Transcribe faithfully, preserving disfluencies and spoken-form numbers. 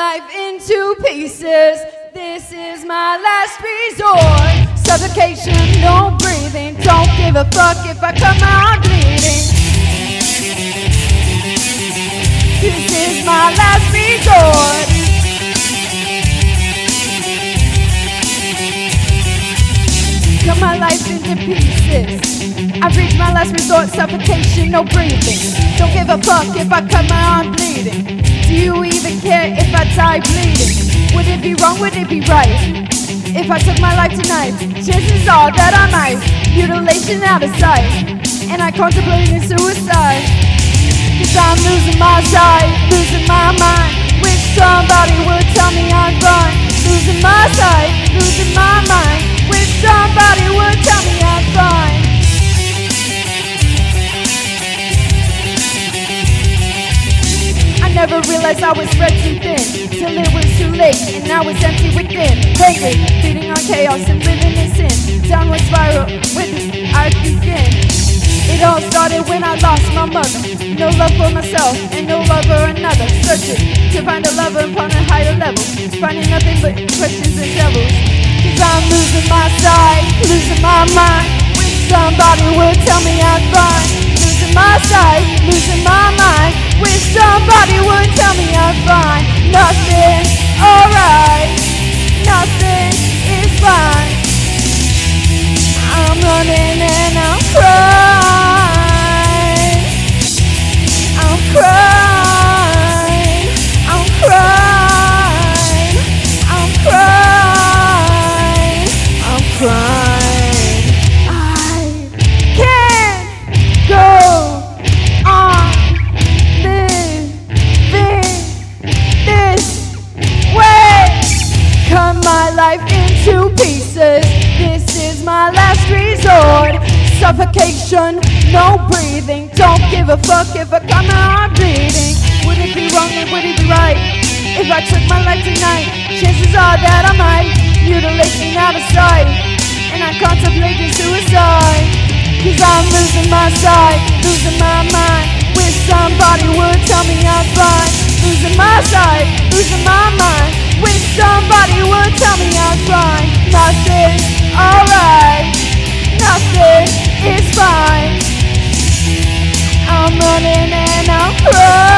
life into pieces. This is my last resort. Suffocation, no breathing. Don't give a fuck if I come out bleeding. This is my last resort. Cut my life into pieces. I've reached my last resort. Suffocation, no breathing. Don't give a fuck if I cut my arm bleeding. Do you even care if I die bleeding? Would it be wrong, would it be right? If I took my life tonight, chances are that I might. Mutilation out of sight, and I contemplating suicide. Cause I'm losing my sight, losing my mind. Wish somebody would tell me I'm fine. Losing my sight, losing my mind. Wish somebody would tell me I'm fine. I never realized I was spread too thin, till it was too late, and now it's empty within. Lately, feeding on chaos and living in sin. Downward spiral, with I begin. It all started when I lost my mother. No love for myself, and no love for another. Searching to find a lover upon a higher level, finding nothing but questions and devils. Cause I'm losing my sight, losing my mind. Wish somebody would tell me I'm fine. Losing my sight, losing my mind. Wish somebody would tell me I'm fine. Nothing's alright, nothing is fine. I'm running and I'm crying. I'm crying. I'm crying. I'm crying. I'm crying. I can't go on living this way. Cut my life into pieces. This is my last resort. Suffocation, no breathing. Don't give a fuck if I come out bleeding. Would it be wrong or would it be right? If I took my life tonight, chances are that I might. Mutilation out of sight, and I'm contemplating suicide. Cause I'm losing my sight, losing my mind. Wish somebody would tell me I'm fine. Losing my sight, losing my mind. Wish somebody would tell me I'm fine. Nothing's alright, nothing is fine. I'm running and I'm crying.